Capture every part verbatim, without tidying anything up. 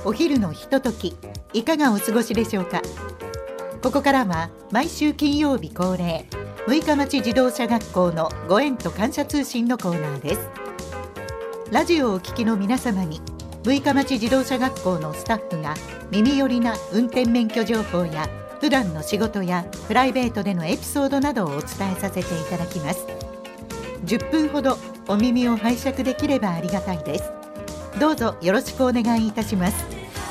お昼のひととき、いかがお過ごしでしょうか。ここからは毎週金曜日恒例、六日町自動車学校のご縁と感謝通信のコーナーです。ラジオをお聞きの皆様に、六日町自動車学校のスタッフが耳寄りな運転免許情報や普段の仕事やプライベートでのエピソードなどをお伝えさせていただきます。じゅっぷんほどお耳を拝借できればありがたいです。どうぞよろしくお願いいたします。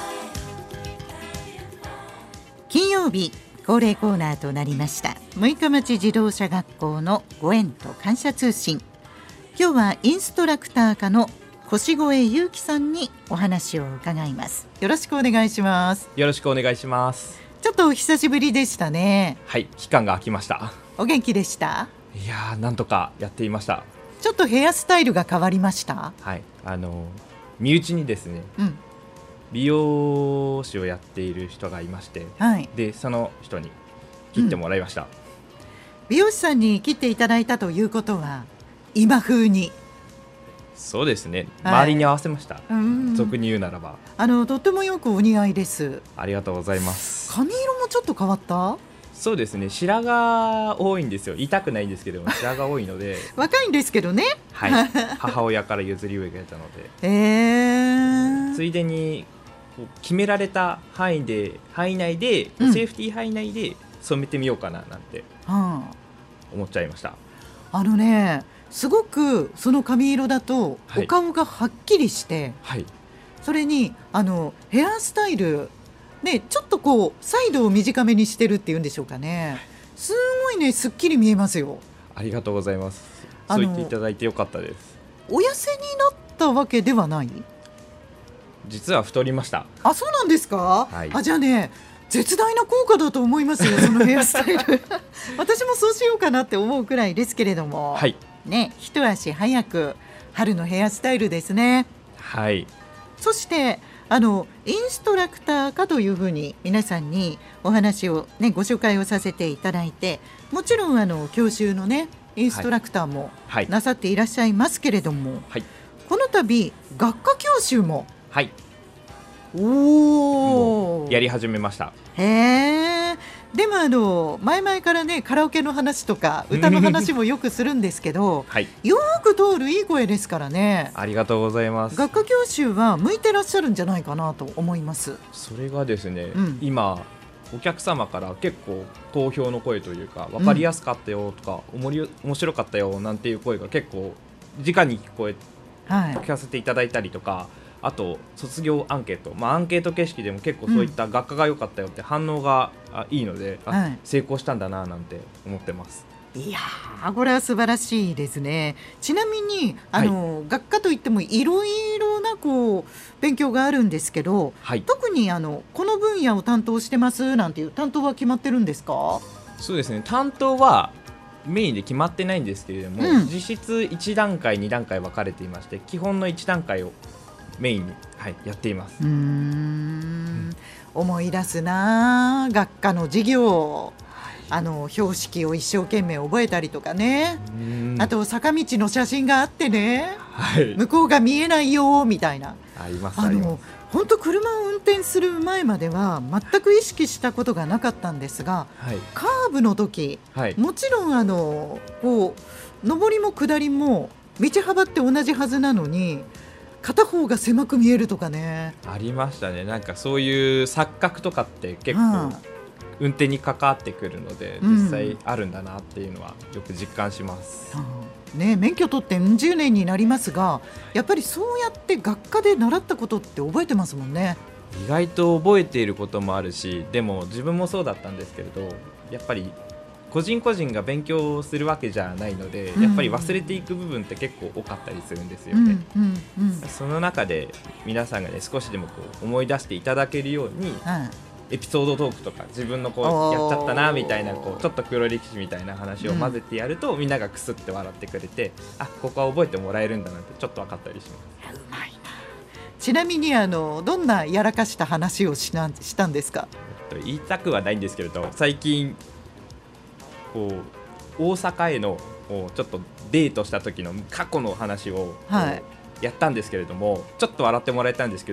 金曜日恒例コーナーとなりました六日町自動車学校のご縁と感謝通信。今日はインストラクター科の越越祐樹さんにお話を伺います。よろしくお願いします。 よろしくお願いします。 ちょっとお久しぶりでしたね。 はい、期間が空きました。 お元気でした？ いやー、なんとかやっていました。 ちょっとヘアスタイルが変わりました？ はい、あの身内にですね、うん、美容師をやっている人がいまして、はい、でその人に切ってもらいました、うん、 美容師さんに切っていただいたということは今風に。 そうですね、はい、周りに合わせました、うん、俗に言うならば。 あのとってもよくお似合いです。 ありがとうございます。 髪色もちょっと変わった？ そうですね、白が多いんですよ。痛くないんですけども白が多いので若いんですけどね、 はい、母親から譲り受けたので、 えー、 ついでに決められた範囲で範囲内で、うん、セーフティー範囲内で染めてみようかななんて思っちゃいました、 うん、あのね、すごくその髪色だとお顔がはっきりして、はい、それにあのヘアスタイルね、ちょっとこうサイドを短めにしてるっていうんでしょうかね。すごいね、すっきり見えますよ。 ありがとうございます。そう言っていただいてよかったです。 お痩せになったわけではない？ 実は太りました。 あ、そうなんですか、はい、あ、じゃあね、絶大な効果だと思いますよ、そのヘアスタイル私もそうしようかなって思うくらいですけれども、はい、ね、一足早く春のヘアスタイルですね。 はい。 そしてあのインストラクターかというふうに皆さんにお話を、ね、ご紹介をさせていただいて、もちろんあの教習の、ね、インストラクターもなさっていらっしゃいますけれども、はい、この度学科教習も、 はい、 おやり始めました。 へー。でもあの前々からね、カラオケの話とか歌の話もよくするんですけど、はい、よく通るいい声ですからね。 ありがとうございます。 学科教習は向いてらっしゃるんじゃないかなと思います。 それがですね、うん、今お客様から結構好評の声というか、分かりやすかったよとか、うん、面白かったよなんていう声が結構直に聞こえ、はい、聞かせていただいたりとか、あと卒業アンケート、まあ、アンケート形式でも結構そういった学科が良かったよって反応がいいので、うん、あ、成功したんだななんて思ってます。 いやー、これは素晴らしいですね。ちなみにあの、はい、学科といってもいろいろなこう勉強があるんですけど、はい、特にあのこの分野を担当してますなんていう担当は決まってるんですか？ そうですね、担当はメインで決まってないんですけれども、うん、実質いち段階に段階分かれていまして、基本のいち段階をメインに、はい、やっています。 うーん、うん、思い出すな、学科の授業、あの標識を一生懸命覚えたりとかね、あと坂道の写真があってね、はい、向こうが見えないよみたいな。 あります、あります。 本当車を運転する前までは全く意識したことがなかったんですが、はい、カーブの時、はい、もちろんあのこう上りも下りも道幅って同じはずなのに片方が狭く見えるとかね。 ありましたね。なんかそういう錯覚とかって結構運転に関わってくるので、うん、実際あるんだなっていうのはよく実感します、 うんね、免許取ってじゅうねんになりますが、やっぱりそうやって学科で習ったことって覚えてますもんね。 意外と覚えていることもあるし、でも自分もそうだったんですけれど、やっぱり個人個人が勉強するわけじゃないので、うん、やっぱり忘れていく部分って結構多かったりするんですよね、うんうんうん、その中で皆さんがね、少しでもこう思い出していただけるように、うん、エピソードトークとか自分のこうやっちゃったなみたいな、こうちょっと黒歴史みたいな話を混ぜてやると、うん、みんながクスって笑ってくれて、あ、ここは覚えてもらえるんだなってちょっと分かったりします。 うまいな。ちなみにあのどんなやらかした話をしなしたんですか？ 言いたくはないんですけれど、最近こう大阪へのちょっとデートした時の過去の話をやったんですけれども、はい、ちょっと笑ってもらえたんですけど、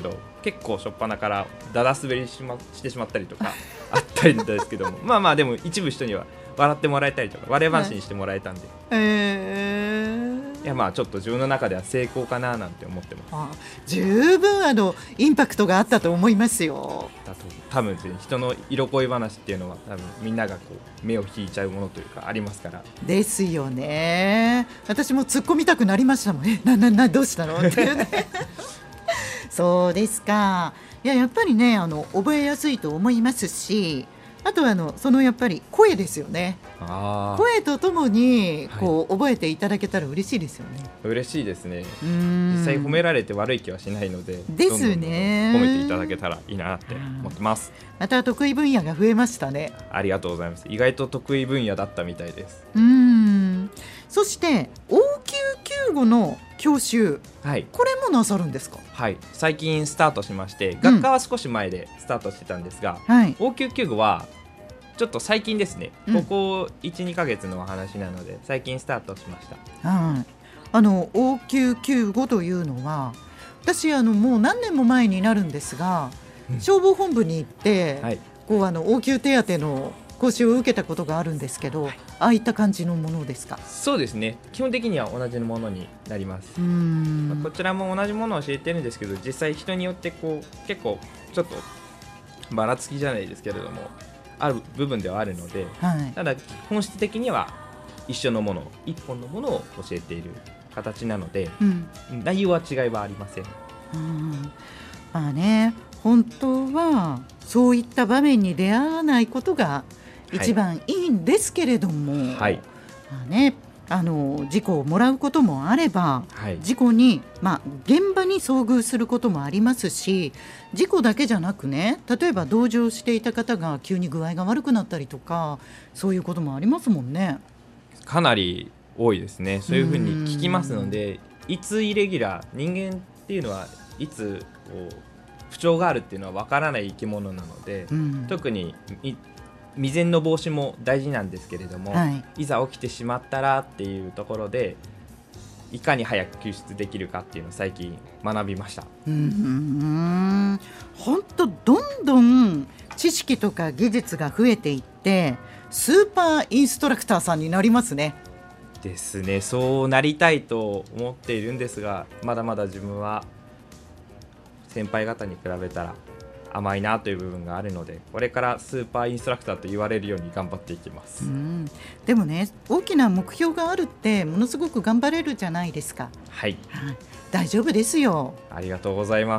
結構初っ端からだだ滑りし、ま、してしまったりとかあったりですけどもまあまあでも一部人には笑ってもらえたりとか笑い話にしてもらえたんで、はい、 えー、 いやまあちょっと自分の中では成功かななんて思ってます。 あ、十分あのインパクトがあったと思いますよ。 だと多分人の色恋話っていうのは多分みんながこう目を引いちゃうものというかありますからですよね。私も突っ込みたくなりましたもん。え、なななどうしたのっていうねそうですか。いや、やっぱりね、あの覚えやすいと思いますし、あとはあのそのやっぱり声ですよね。 あ、 声とともにこう、はい、覚えていただけたら嬉しいですよね。 嬉しいですね。 うーん、 実際褒められて悪い気はしないので、 ですね、 どんどん褒めていただけたらいいなって思ってます。 また得意分野が増えましたね。 ありがとうございます。意外と得意分野だったみたいです。 うーん、そして応急救護の教習、 はい、 これもなさるんですか？ はい、最近スタートしまして、学科は少し前でスタートしてたんですが、 うん、はい、 応急救護はちょっと最近ですね、 うん、 ここ いち、にかげつのお話なので最近スタートしました。 はい、あの応急救護というのは私あのもう何年も前になるんですが、うん、消防本部に行って、はい、こうあの応急手当の講習を受けたことがあるんですけど、はい、ああいった感じのものですか？ そうですね、基本的には同じものになります。 うーん、 まあ、こちらも同じものを教えてるんですけど、実際人によってこう結構ちょっとばらつきじゃないですけれどもある部分ではあるので、はい、ただ本質的には一緒のもの、一本のものを教えている形なので、うん、内容は違いはありません。 うん、まあね、本当はそういった場面に出会わないことが一番いいんですけれども、はい、まあね、あの事故をもらうこともあれば、はい、事故に、まあ、現場に遭遇することもありますし、事故だけじゃなくね、例えば同乗していた方が急に具合が悪くなったりとか、そういうこともありますもんね。 かなり多いですね。そういうふうに聞きますので、いつイレギュラー、人間っていうのはいつこう不調があるっていうのは分からない生き物なので、うん、特に未然の防止も大事なんですけれども、はい、いざ起きてしまったらっていうところでいかに早く救出できるかっていうのを最近学びました。 うーん、本当どんどん知識とか技術が増えていってスーパーインストラクターさんになりますね。 ですね、そうなりたいと思っているんですが、まだまだ自分は先輩方に比べたら甘いなという部分があるので、これからスーパーインストラクターと言われるように頑張っていきます。 うん、でもね、大きな目標があるってものすごく頑張れるじゃないですか。 はい、 はい、大丈夫ですよ。 ありがとうございます。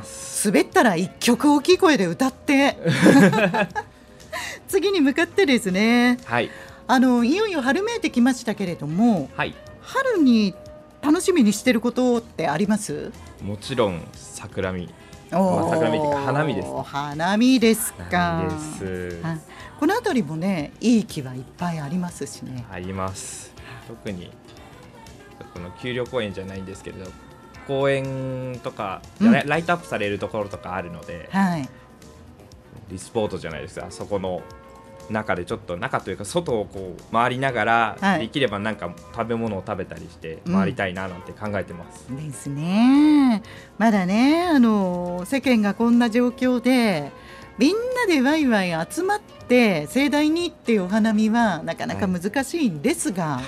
滑ったら一曲大きい声で歌って次に向かってですね、 はい、 あのいよいよ春めいてきましたけれども、 はい、 春に楽しみにしてることってあります？ もちろん桜見、まあ、桜見というか花見です、ね、 花見ですか。 花見です。 この辺りもね、いい木はいっぱいありますしね。 あります。特にこの丘陵公園じゃないんですけれど、公園とか、うん、ライトアップされるところとかあるので、はい、リスポートじゃないですか。そこの中でちょっと中というか外をこう回りながら、はい、できればなんか食べ物を食べたりして回りたいななんて考えてます、 うん、ですね。まだね、あの世間がこんな状況でみんなでワイワイ集まって盛大にっていうお花見はなかなか難しいんですが、はい、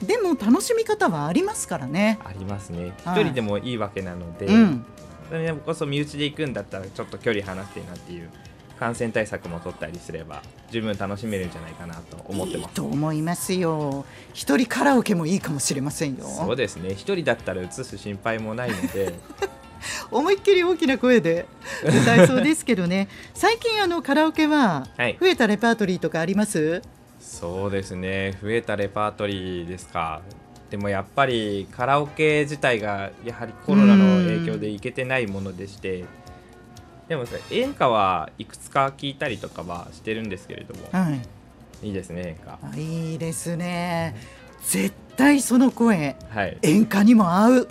でも楽しみ方はありますからね。 ありますね。一人でもいいわけなので、うん、それでもこそ身内で行くんだったらちょっと距離離してなっていう感染対策も取ったりすれば十分楽しめるんじゃないかなと思ってます。 いいと思いますよ。一人カラオケもいいかもしれませんよ。 そうですね、一人だったら移す心配もないので思いっきり大きな声で歌えそうですけどね最近あのカラオケは増えたレパートリーとかあります？はい、 そうですね、増えたレパートリーですか。でもやっぱりカラオケ自体がやはりコロナの影響で行けてないものでして、でも演歌はいくつか聞いたりとかはしてるんですけれども、はい、いいですね、演歌。 いいですね。絶対その声、 はい、 演歌にも合う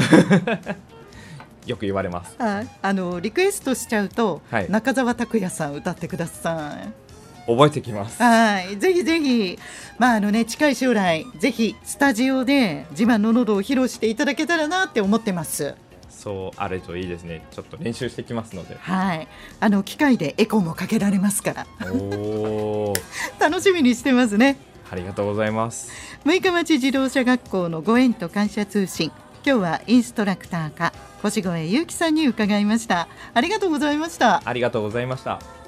よく言われます。 ああのリクエストしちゃうと、はい、中澤拓也さん歌ってください。 覚えてきます。 はい、ぜひぜひ、まああのね、近い将来ぜひスタジオで自慢の喉を披露していただけたらなって思ってます。 そうあるといいですね。ちょっと練習してきますので。 はい、あの機械でエコーもかけられますからお楽しみにしてますね。 ありがとうございます。 六日町自動車学校のご縁と感謝通信、今日はインストラクター科越越祐樹さんに伺いました。ありがとうございました。 ありがとうございました。